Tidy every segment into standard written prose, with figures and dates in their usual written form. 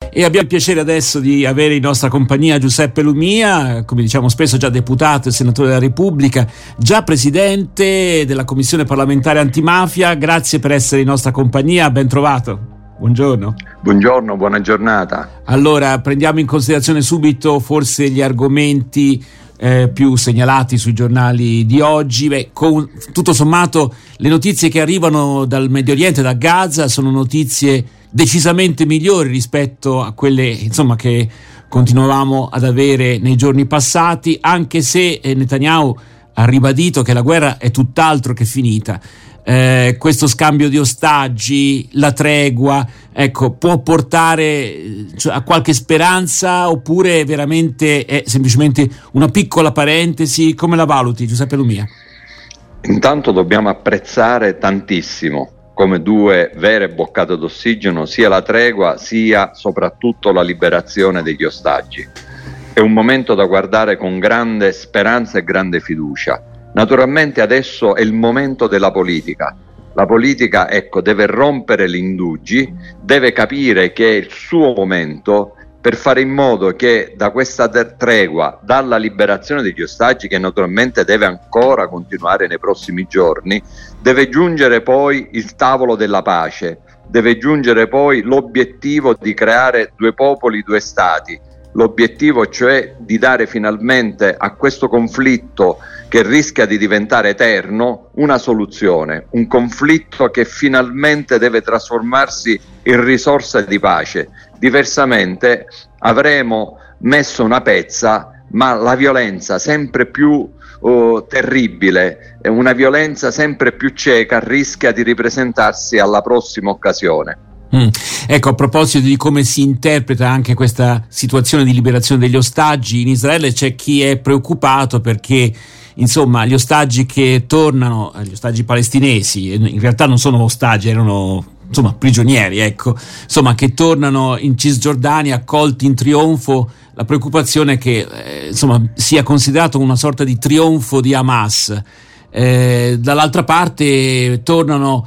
E abbiamo il piacere adesso di avere in nostra compagnia Giuseppe Lumia, come diciamo spesso già deputato e senatore della Repubblica, già presidente della Commissione parlamentare antimafia. Grazie per essere in nostra compagnia, ben trovato. Buongiorno. Buongiorno, buona giornata. Allora, prendiamo in considerazione subito forse gli argomenti più segnalati sui giornali di oggi. Tutto sommato le notizie che arrivano dal Medio Oriente, da Gaza, sono notizie decisamente migliori rispetto a quelle insomma che continuavamo ad avere nei giorni passati, anche se Netanyahu ha ribadito che la guerra è tutt'altro che finita. Questo scambio di ostaggi, la tregua, può portare a qualche speranza, oppure veramente è semplicemente una piccola parentesi? Come la valuti, Giuseppe Lumia? Intanto dobbiamo apprezzare tantissimo, come due vere boccate d'ossigeno, sia la tregua sia soprattutto la liberazione degli ostaggi. È un momento da guardare con grande speranza e grande fiducia. Naturalmente adesso è il momento della politica. La politica, deve rompere gli indugi, deve capire che è il suo momento per fare in modo che da questa tregua, dalla liberazione degli ostaggi, che naturalmente deve ancora continuare nei prossimi giorni, deve giungere poi il tavolo della pace, deve giungere poi l'obiettivo di creare due popoli, due stati, l'obiettivo cioè di dare finalmente a questo conflitto che rischia di diventare eterno una soluzione, un conflitto che finalmente deve trasformarsi in risorsa di pace. Diversamente avremo messo una pezza, ma la violenza sempre più terribile, una violenza sempre più cieca rischia di ripresentarsi alla prossima occasione. A proposito di come si interpreta anche questa situazione di liberazione degli ostaggi, in Israele c'è chi è preoccupato perché insomma gli ostaggi che tornano, gli ostaggi palestinesi, in realtà non sono ostaggi, erano prigionieri, che tornano in Cisgiordania accolti in trionfo. La preoccupazione è che sia considerato una sorta di trionfo di Hamas. Dall'altra parte tornano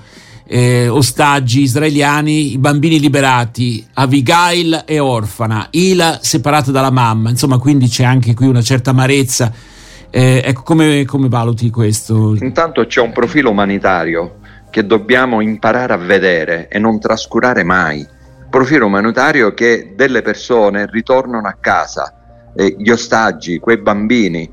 ostaggi israeliani, i bambini liberati, Abigail è orfana, Hila separata dalla mamma, quindi c'è anche qui una certa amarezza. Come valuti questo? Intanto c'è un profilo umanitario che dobbiamo imparare a vedere e non trascurare mai. Profilo umanitario che delle persone ritornano a casa, gli ostaggi, quei bambini,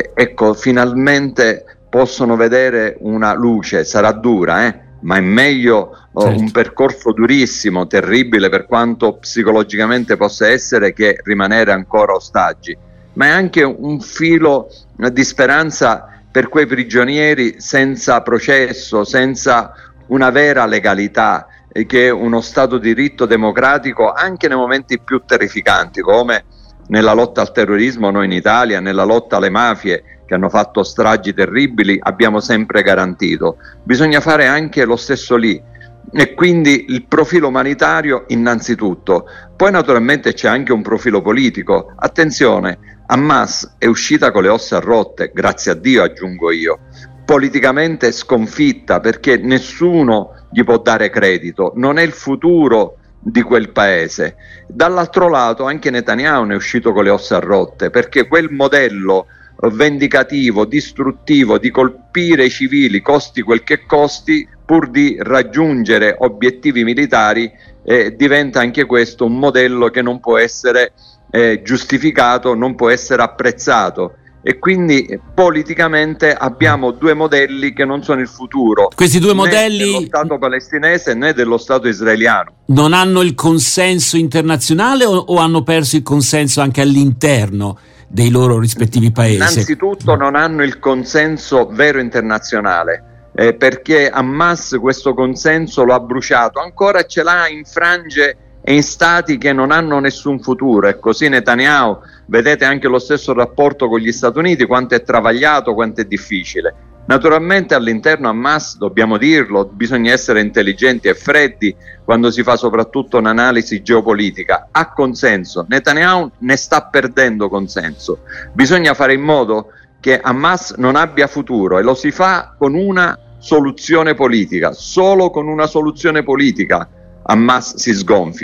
finalmente possono vedere una luce. Sarà dura, ma è meglio certo. Un percorso durissimo, terribile per quanto psicologicamente possa essere, che rimanere ancora ostaggi, ma è anche un filo di speranza per quei prigionieri senza processo, senza una vera legalità, che è uno Stato di diritto democratico anche nei momenti più terrificanti, come nella lotta al terrorismo noi in Italia, nella lotta alle mafie che hanno fatto stragi terribili, abbiamo sempre garantito. Bisogna fare anche lo stesso lì, e quindi il profilo umanitario innanzitutto. Poi naturalmente c'è anche un profilo politico. Attenzione, Hamas è uscita con le ossa rotte, grazie a Dio aggiungo io, politicamente sconfitta, perché nessuno gli può dare credito, non è il futuro di quel paese. Dall'altro lato anche Netanyahu ne è uscito con le ossa rotte, perché quel modello vendicativo, distruttivo, di colpire i civili costi quel che costi pur di raggiungere obiettivi militari, diventa anche questo un modello che non può essere giustificato, non può essere apprezzato, e quindi politicamente abbiamo due modelli che non sono il futuro. Questi due modelli, né dello Stato palestinese né dello Stato israeliano, non hanno il consenso internazionale o hanno perso il consenso anche all'interno dei loro rispettivi paesi? Innanzitutto non hanno il consenso vero internazionale, perché Hamas questo consenso lo ha bruciato, ancora ce l'ha in frange e in stati che non hanno nessun futuro. E così Netanyahu, vedete anche lo stesso rapporto con gli Stati Uniti, quanto è travagliato, quanto è difficile. Naturalmente all'interno Hamas, dobbiamo dirlo, bisogna essere intelligenti e freddi quando si fa soprattutto un'analisi geopolitica. Ha consenso, Netanyahu ne sta perdendo consenso. Bisogna fare in modo che Hamas non abbia futuro, e lo si fa con una soluzione politica. Solo con una soluzione politica Hamas si sgonfia,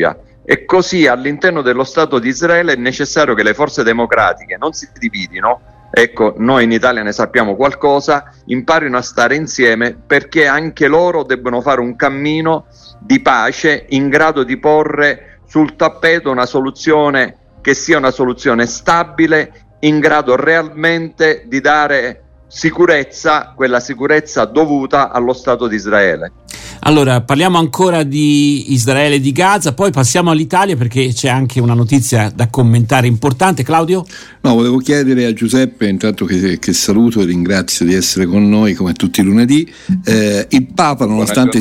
e così all'interno dello Stato di Israele è necessario che le forze democratiche non si dividino. Ecco, noi in Italia ne sappiamo qualcosa, imparino a stare insieme, perché anche loro debbono fare un cammino di pace in grado di porre sul tappeto una soluzione che sia una soluzione stabile, in grado realmente di dare sicurezza, quella sicurezza dovuta allo Stato di Israele. Allora, parliamo ancora di Israele e di Gaza, poi passiamo all'Italia perché c'è anche una notizia da commentare importante. Claudio? No, volevo chiedere a Giuseppe, intanto che saluto e ringrazio di essere con noi come tutti i lunedì, il Papa nonostante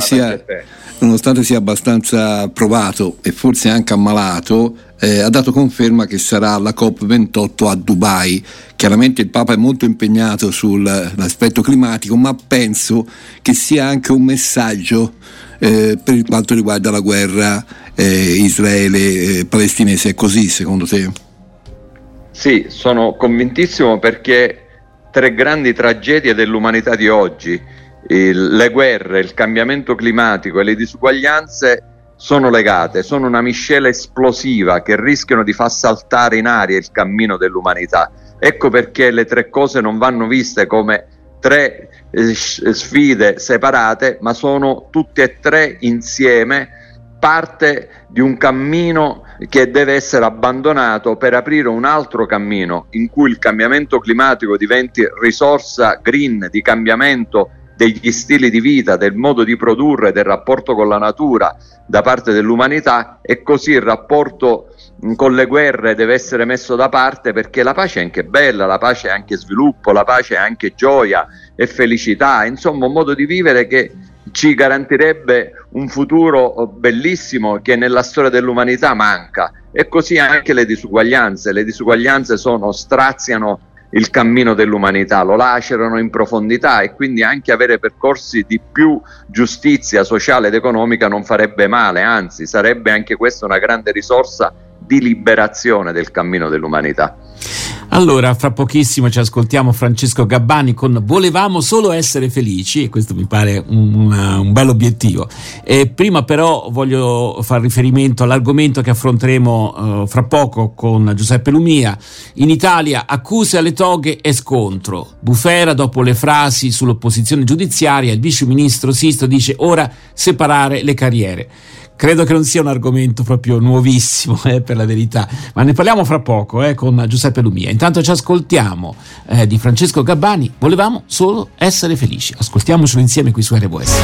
sia abbastanza provato e forse anche ammalato, ha dato conferma che sarà alla COP28 a Dubai. Chiaramente il Papa è molto impegnato sull'aspetto climatico, ma penso che sia anche un messaggio per quanto riguarda la guerra Israele-palestinese. È così secondo te? Sì, sono convintissimo, perché 3 grandi tragedie dell'umanità di oggi, le guerre, il cambiamento climatico e le disuguaglianze, sono legate, sono una miscela esplosiva che rischiano di far saltare in aria il cammino dell'umanità. Ecco perché le 3 cose non vanno viste come 3 sfide separate, ma sono tutte e 3 insieme parte di un cammino che deve essere abbandonato per aprire un altro cammino in cui il cambiamento climatico diventi risorsa green di cambiamento degli stili di vita, del modo di produrre, del rapporto con la natura da parte dell'umanità, e così il rapporto con le guerre deve essere messo da parte, perché la pace è anche bella, la pace è anche sviluppo, la pace è anche gioia e felicità, insomma un modo di vivere che ci garantirebbe un futuro bellissimo che nella storia dell'umanità manca. E così anche le disuguaglianze straziano il cammino dell'umanità, lo lacerano in profondità, e quindi anche avere percorsi di più giustizia sociale ed economica non farebbe male, anzi sarebbe anche questa una grande risorsa di liberazione del cammino dell'umanità. Allora, fra pochissimo ci ascoltiamo Francesco Gabbani con Volevamo solo essere felici, e questo mi pare un bel obiettivo. Prima però voglio fare riferimento all'argomento che affronteremo fra poco con Giuseppe Lumia. In Italia accuse alle toghe e scontro. Bufera dopo le frasi sull'opposizione giudiziaria, il vice ministro Sisto dice ora separare le carriere. Credo che non sia un argomento proprio nuovissimo, per la verità, ma ne parliamo fra poco con Giuseppe Lumia. Intanto ci ascoltiamo di Francesco Gabbani, Volevamo solo essere felici. Ascoltiamocelo insieme qui su RWS.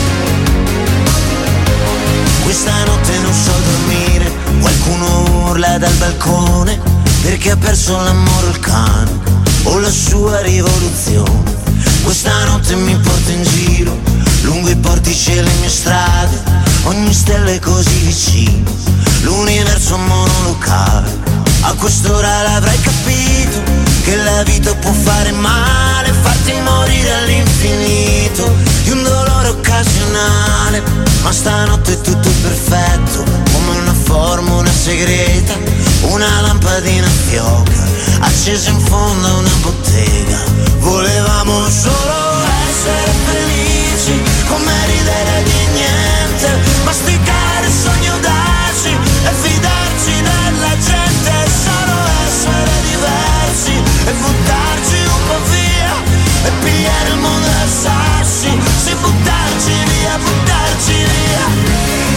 Questa notte non so dormire, qualcuno urla dal balcone perché ha perso l'amore o il cane o la sua rivoluzione. Questa notte mi porta in giro lungo i portici e le mie strade, ogni stella è così vicino, l'universo monolocale. A quest'ora l'avrai capito, che la vita può fare male, farti morire all'infinito di un dolore occasionale. Ma stanotte è tutto perfetto, come una formula segreta, una lampadina fioca, accesa in fondo a una bottega. Volevamo solo essere felici, come ridere di niente, masticare il sogno audaci e fidarci della gente, solo essere diversi e buttarci un po' via e pigliare il mondo a sassi, sì, buttarci via, buttarci via.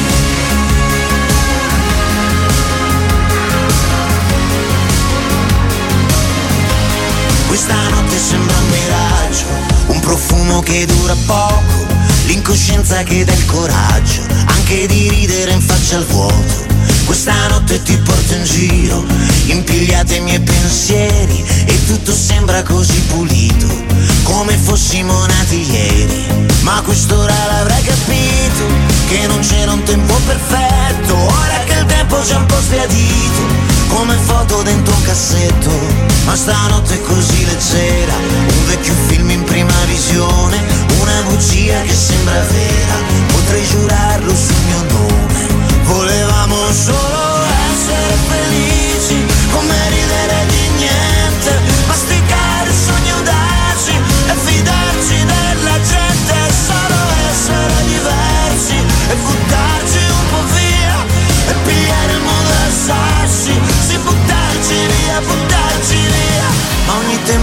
Questa notte sembra un miraggio, un profumo che dura poco, l'incoscienza che dà il coraggio anche di ridere in faccia al vuoto. Questa notte ti porto in giro, impigliate i miei pensieri, e tutto sembra così pulito, come fossimo nati ieri. Ma a quest'ora l'avrai capito, che non c'era un tempo perfetto, ora che il tempo c'è un po' sbiadito, come foto dentro un cassetto. Ma stanotte è così leggera, un vecchio film in prima visione, una bugia che sembra vera, potrei giurarlo sul mio nome. Volevamo solo essere felici, come ridere di niente, masticare il sogno audaci e fidarci della gente, solo essere diversi e buttarci un po' via e pigliare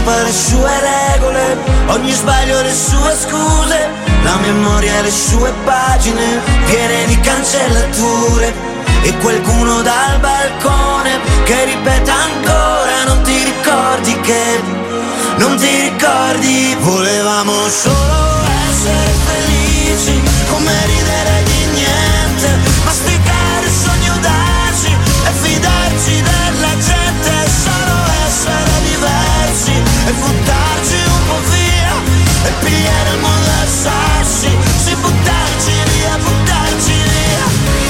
colpa le sue regole, ogni sbaglio le sue scuse, la memoria le sue pagine piene di cancellature, e qualcuno dal balcone che ripete ancora: non ti ricordi che, non ti ricordi. Volevamo solo essere felici, come ridere di niente, masticare il sogno audaci e fidarci della gente, solo essere diversi e buttarci un po' via e pigliare il mondo a sassi, sì, buttarci via, buttarci via.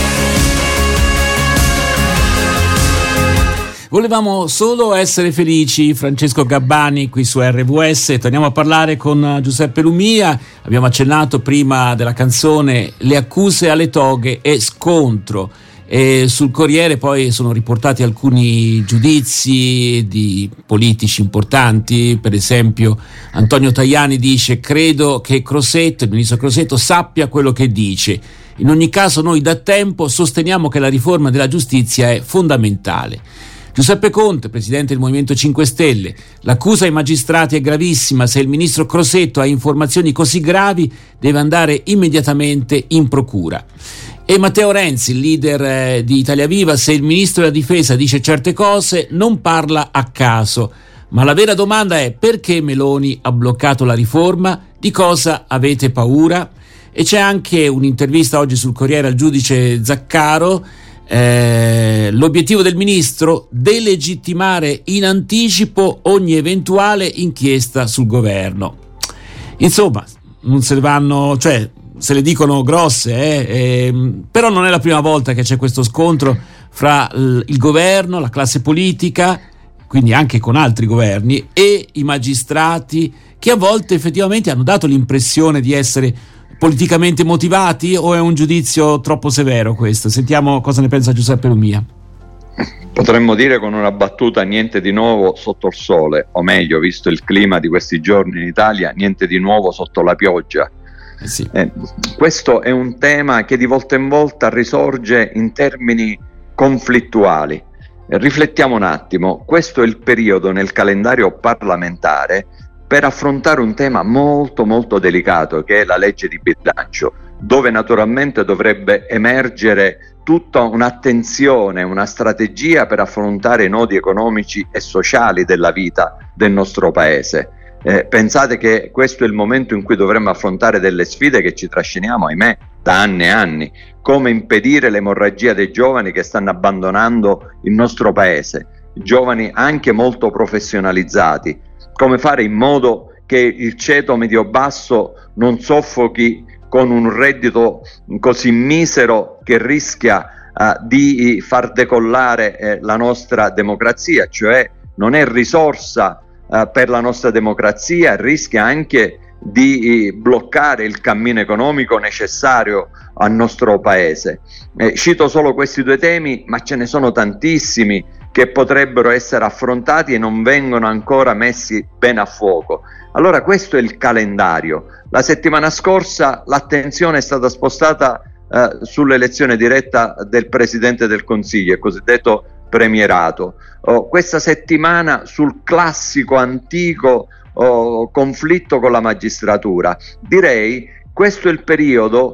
Volevamo solo essere felici. Francesco Gabbani qui su RVS. Torniamo a parlare con Giuseppe Lumia. Abbiamo accennato prima della canzone le accuse alle toghe e scontro. E sul Corriere poi sono riportati alcuni giudizi di politici importanti. Per esempio Antonio Tajani dice: credo che Crosetto, il ministro Crosetto, sappia quello che dice. In ogni caso noi da tempo sosteniamo che la riforma della giustizia è fondamentale. Giuseppe Conte, presidente del Movimento 5 Stelle: l'accusa ai magistrati è gravissima, se il ministro Crosetto ha informazioni così gravi deve andare immediatamente in procura. E Matteo Renzi, il leader di Italia Viva: se il ministro della difesa dice certe cose non parla a caso, ma la vera domanda è: perché Meloni ha bloccato la riforma? Di cosa avete paura? E c'è anche un'intervista oggi sul Corriere al giudice Zaccaro. L'obiettivo del ministro: delegittimare in anticipo ogni eventuale inchiesta sul governo. Insomma, non se le vanno, cioè se le dicono grosse, però non è la prima volta che c'è questo scontro fra il governo, la classe politica, quindi anche con altri governi, e i magistrati, che a volte effettivamente hanno dato l'impressione di essere politicamente motivati, o è un giudizio troppo severo questo? Sentiamo cosa ne pensa Giuseppe Lumia. Potremmo dire con una battuta: niente di nuovo sotto il sole, o meglio, visto il clima di questi giorni in Italia, niente di nuovo sotto la pioggia. Sì. Questo è un tema che di volta in volta risorge in termini conflittuali. Riflettiamo un attimo: questo è il periodo nel calendario parlamentare per affrontare un tema molto molto delicato, che è la legge di bilancio, dove naturalmente dovrebbe emergere tutta un'attenzione, una strategia per affrontare i nodi economici e sociali della vita del nostro paese. Pensate che questo è il momento in cui dovremmo affrontare delle sfide che ci trasciniamo, ahimè, da anni e anni: come impedire l'emorragia dei giovani che stanno abbandonando il nostro paese, giovani anche molto professionalizzati, come fare in modo che il ceto medio-basso non soffochi con un reddito così misero che rischia di far decollare la nostra democrazia, cioè non è risorsa per la nostra democrazia, rischia anche di bloccare il cammino economico necessario al nostro paese. Cito solo questi due temi, ma ce ne sono tantissimi che potrebbero essere affrontati e non vengono ancora messi bene a fuoco. Allora questo è il calendario. La settimana scorsa l'attenzione è stata spostata sull'elezione diretta del Presidente del Consiglio, il cosiddetto premierato. Questa settimana sul classico antico conflitto con la magistratura. Direi questo è il periodo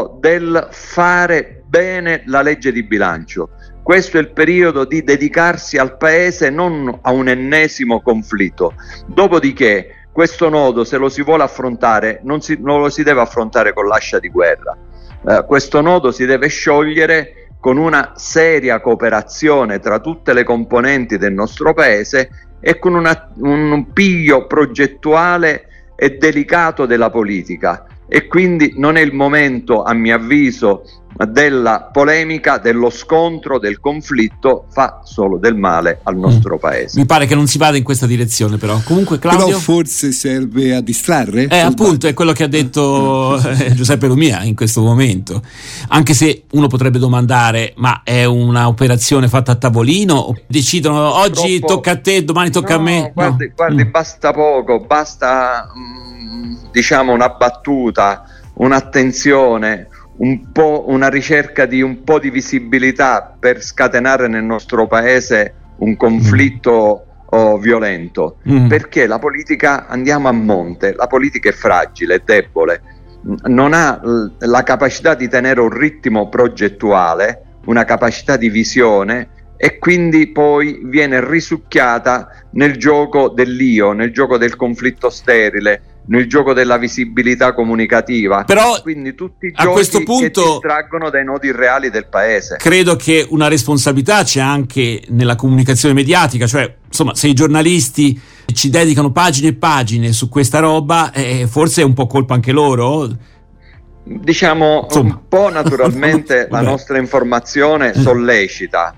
del fare bene la legge di bilancio. Questo è il periodo di dedicarsi al paese, non a un ennesimo conflitto. Dopodiché questo nodo, se lo si vuole affrontare, non lo si deve affrontare con l'ascia di guerra. Questo nodo si deve sciogliere con una seria cooperazione tra tutte le componenti del nostro paese e con un piglio progettuale e delicato della politica. E quindi non è il momento, a mio avviso, della polemica, dello scontro, del conflitto, fa solo del male al nostro paese. Mi pare che non si vada in questa direzione, però. Comunque, Claudio, però forse serve a distrarre? Appunto, è quello che ha detto Giuseppe Lumia in questo momento. Anche se uno potrebbe domandare: ma è una operazione fatta a tavolino? Decidono oggi tocca a te, domani tocca a me? Guardi, basta poco, basta diciamo una battuta, un'attenzione, un po' una ricerca di un po' di visibilità per scatenare nel nostro paese un conflitto violento, perché la politica, andiamo a monte, la politica è fragile, è debole, non ha la capacità di tenere un ritmo progettuale, una capacità di visione, e quindi poi viene risucchiata nel gioco dell'io, nel gioco del conflitto sterile, nel gioco della visibilità comunicativa. Però quindi tutti i a giochi questo punto che distraggono dai nodi reali del paese. Credo che una responsabilità c'è anche nella comunicazione mediatica, cioè insomma, se i giornalisti ci dedicano pagine e pagine su questa roba, forse è un po' colpa anche loro. Diciamo, insomma, un po' naturalmente la nostra informazione sollecita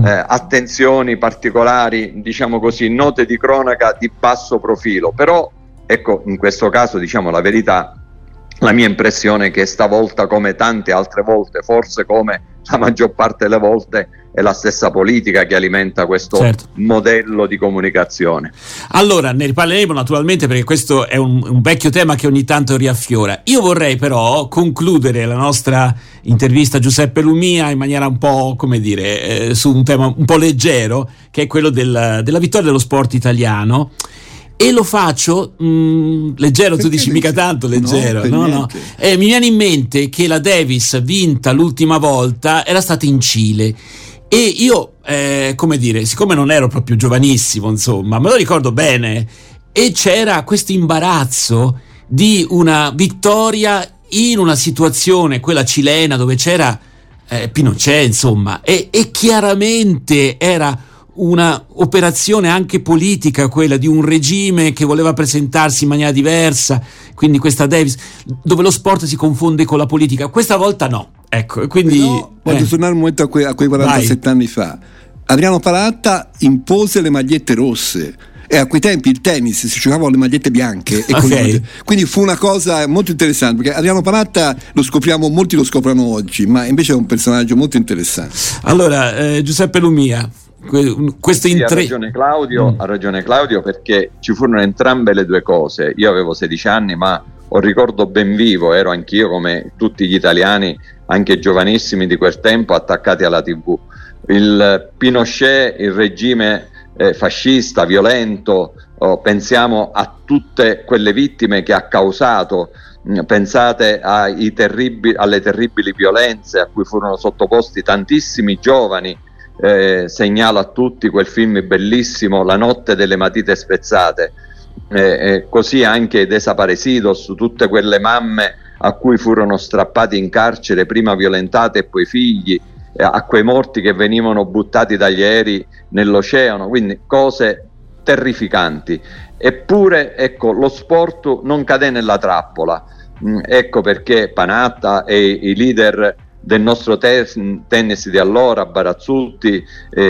attenzioni particolari, diciamo così, note di cronaca di basso profilo, però ecco, in questo caso, diciamo la verità, la mia impressione è che stavolta, come tante altre volte, forse come la maggior parte delle volte, è la stessa politica che alimenta questo modello di comunicazione. Allora, ne riparleremo naturalmente, perché questo è un vecchio tema che ogni tanto riaffiora. Io vorrei però concludere la nostra intervista a Giuseppe Lumia in maniera un po', come dire, su un tema un po' leggero, che è quello della vittoria dello sport italiano. E lo faccio leggero, tu dici mica tanto leggero, no. Mi viene in mente che la Davis vinta l'ultima volta era stata in Cile, e io come dire, siccome non ero proprio giovanissimo, insomma, me lo ricordo bene, e c'era questo imbarazzo di una vittoria in una situazione, quella cilena, dove c'era Pinochet, insomma, e chiaramente era una operazione anche politica, quella di un regime che voleva presentarsi in maniera diversa, quindi questa Davis, dove lo sport si confonde con la politica. Questa volta no, ecco, quindi voglio tornare un momento a quei 47 anni fa. Adriano Palatta impose le magliette rosse, e a quei tempi il tennis si giocava con le magliette bianche, e quindi fu una cosa molto interessante, perché Adriano Palatta molti lo scoprono oggi, ma invece è un personaggio molto interessante. Allora, Giuseppe Lumia, questo ha ragione Claudio, perché ci furono entrambe le due cose. Io avevo 16 anni, ma ho ricordo ben vivo, ero anch'io come tutti gli italiani, anche giovanissimi di quel tempo, attaccati alla TV. Il Pinochet, il regime fascista, violento, pensiamo a tutte quelle vittime che ha causato, pensate alle terribili violenze a cui furono sottoposti tantissimi giovani. Segnalo a tutti quel film bellissimo, La notte delle matite spezzate, così anche Desaparecidos, tutte quelle mamme a cui furono strappati in carcere, prima violentate e poi figli, a quei morti che venivano buttati dagli aerei nell'oceano, quindi cose terrificanti. Eppure, ecco, lo sport non cadè nella trappola, ecco perché Panatta e i leader del nostro tennis di allora, Barazzutti,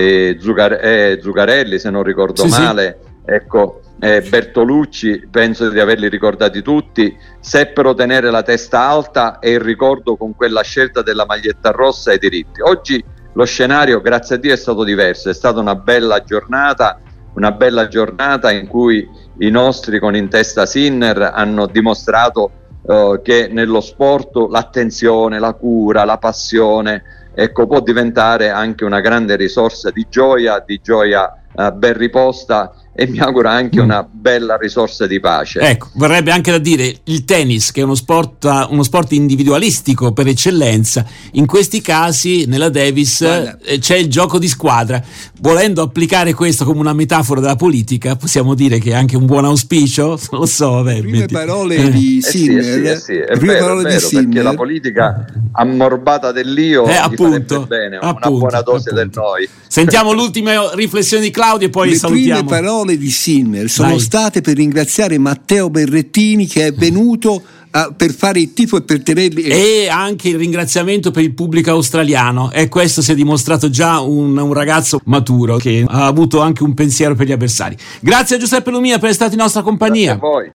Zuccarelli, se non ricordo male, ecco, Bertolucci, penso di averli ricordati tutti, seppero tenere la testa alta, e il ricordo con quella scelta della maglietta rossa ai diritti. Oggi lo scenario, grazie a Dio, è stato diverso, è stata una bella giornata in cui i nostri, con in testa Sinner, hanno dimostrato che nello sport l'attenzione, la cura, la passione, ecco, può diventare anche una grande risorsa di gioia ben riposta, e mi auguro anche una bella risorsa di pace. Ecco, vorrebbe anche da dire il tennis, che è uno sport individualistico per eccellenza. In questi casi, nella Davis, c'è il gioco di squadra. Volendo applicare questo come una metafora della politica, possiamo dire che è anche un buon auspicio. Non lo so, vabbè. Prime parole di Sinner. È vero, perché la politica ammorbata dell'io gli farebbe bene, una buona dose del noi. Sentiamo l'ultima riflessione di Claudio e poi salutiamo. Le prime parole di Sinner sono state per ringraziare Matteo Berrettini, che è venuto per fare il tifo e per tenerli, e anche il ringraziamento per il pubblico australiano, e questo si è dimostrato già un ragazzo maturo che ha avuto anche un pensiero per gli avversari. Grazie a Giuseppe Lumia per essere stato in nostra compagnia. Grazie a voi.